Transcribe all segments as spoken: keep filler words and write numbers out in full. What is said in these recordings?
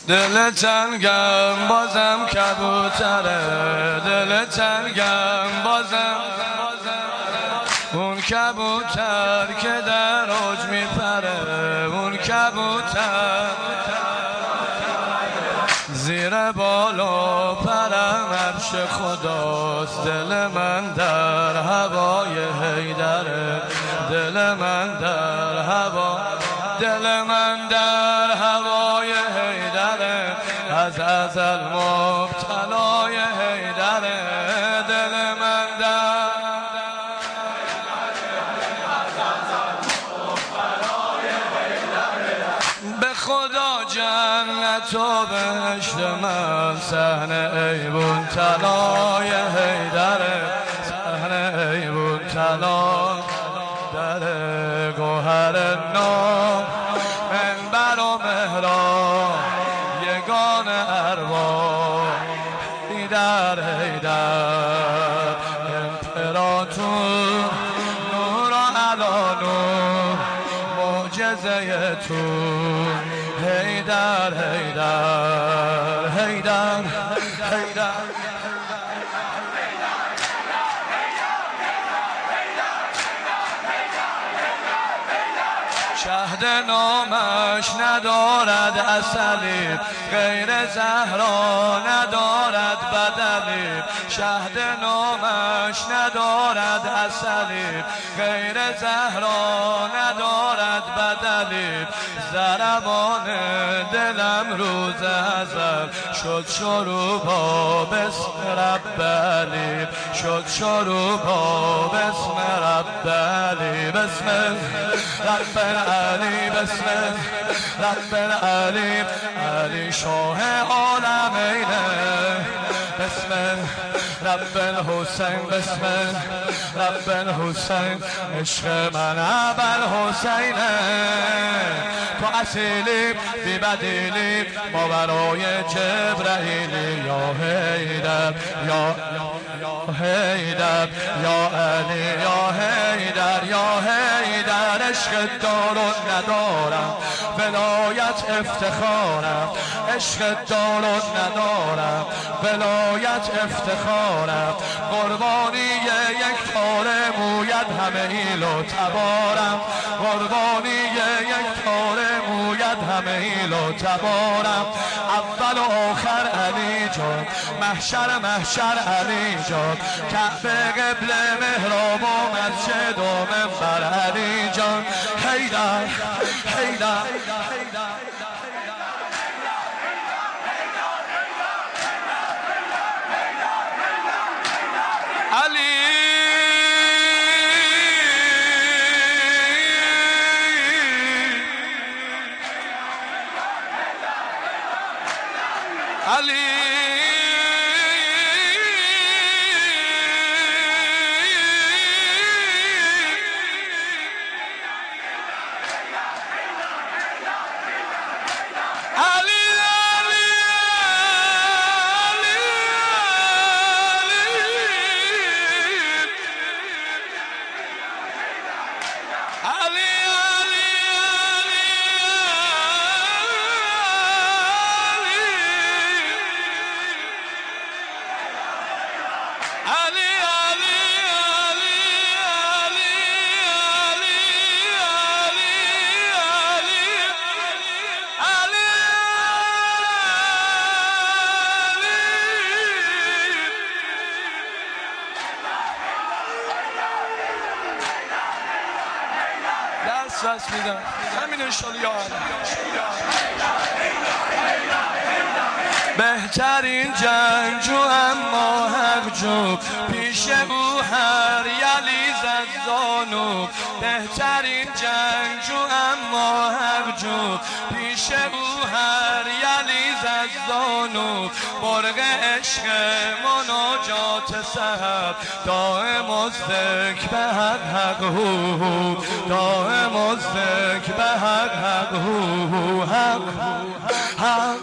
دل تنگم بازم کبوتره، دل تنگم بازم اون کبوتر که در اوج میپره، اون کبوتر زیر بالا پرم عرش خداست. دل من در هوای حیدره، دل من در هوا، دل من در هوای حیدره، از ازل مبتلای حیدره. دل من در به خدا جنت و بهشت من صحنه ایوون طلای حیدره، صحنه ایوون طلا در گوهر نو منبر و محراب یگان ارواح حیدر حیدر امپراتور نور و علا نور معجزه تو حیدر حیدر حیدر حیدر شهد نامش ندارد اصلی، غیر زهرا ندارد بدلی. شهد نامش ندارد اصلی، غیر زهرا ندارد بدلی. ضربان دلم روز ازل شد شروع با بسم رب علی، شد شروع با بسم رب علی. بسم رب علی، بسم رب علی، علی شاه عالمینه. بسم رب الحسین، بسم رب الحسین، عشق من ابوالحسینه. تو اصیلی بی بدیلی ماورای جبرائیلی، یا حیدر یا حیدر یا علی یا حیدر یا حیدر. عشق دارو ندارم ولایت افتخارم، عشق دارو ندارم ولایت افتخارم. قربانی یک پاره موید همه ایل و تبارم، قربانی یک پاره موید همه ایل و تبارم. اول و آخر علی جان، محشر محشر علی جان، کعبه قبله محراب و مسجد و منبر علی جان. حیدر حیدر علی علی دست میدم همین انشالله یا بهترین جنگجو اما حقجو، پیش او هر یلیز از زانو. بهترین جنگجو اما حقجو، پیش او هر یلیز از زانو. برق عشق مناجات سحر، دائم و ذکر به حق حق هو هو، دائم و ذکر به حق حق هو هو، حق حق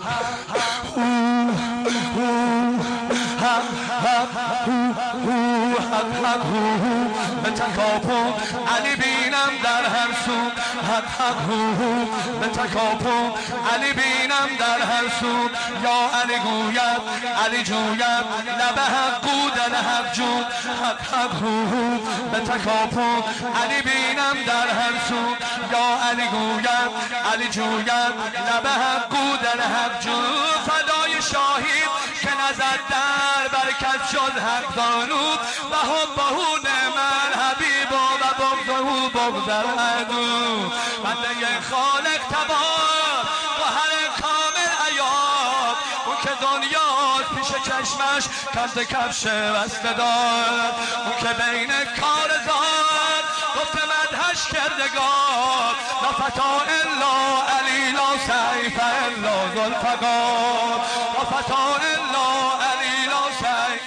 به تکاپو علی بینم در هر سو، حق حق هو به تکاپو علی بینم در هر سو یا علی گوید علی جوید لب حق بودن حق جو حق حق روحو به تکاپو علی بینم در هر سو یا علی گوید علی جوید لب حق بودن حق جو فدای شاهید که نزد در برکت شد حق دانود و حبهو من حبیب و بغضهو بغض العدو بنده خالق تبار و هر کامل عیاد اون که دنیا پیش چشمش کند کفش بسته داد اون که بین کار زاد گفت مدهش کردگار لا فتا الا علی لا سیف الا ذوالفقار لا فتا الا علی لا سیف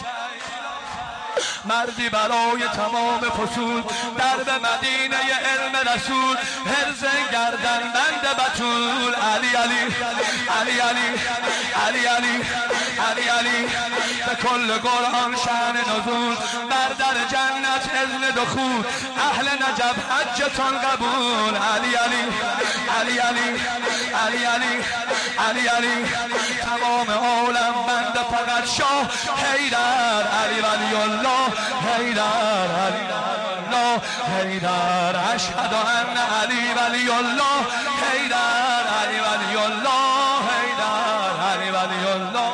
مردی برای تمام فصول درب مدینه علم رسول حرز گردن بند بطول علی علی علی علی علی علی علی علی به کل قرآن شأن نزول بر در جنت اذن دخول اهل نجب حجتان قبول علی علی علی علی علی علی علی علی تمام عالم بند فقط شاه حیدر علی ولی الله حیدر علی الله حیدر اشهد ان علی ولی الله حیدر علی ولی الله حیدر علی ولی الله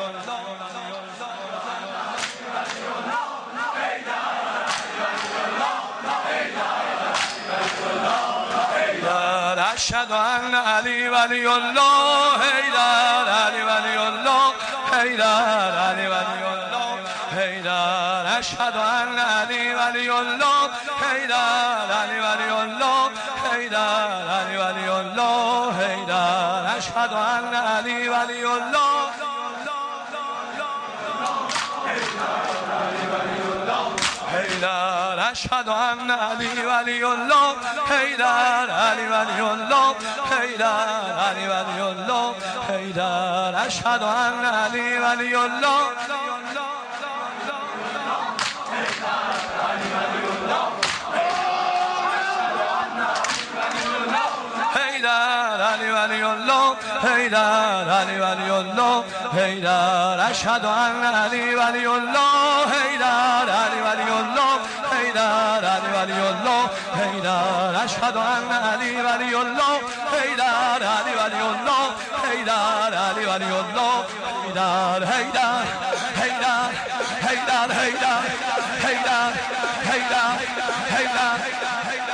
اشهد ان علی ولی الله حیدر علی ولی الله حیدر علی ولی الله حیدر اشهد ان علی ولی الله حیدر علی ولی الله حیدر علی ولی الله حیدر اشهد ان علی ولی الله حیدر اشهد ان علی ولی الله حیدر علی ولی الله حیدر علی ولی الله حیدر اشهد ان علی ولی الله حیدر علی ولی الله حیدر علی ولی الله حیدر اشهد ان علی ولی الله حیدر علی ولی الله حیدر علی ولی الله حیدر اشهد ان علی ولی الله حیدر علی ولی الله حیدر علی ولی الله حیدر حیدر حیدر حیدر حیدر حیدر حیدر حیدر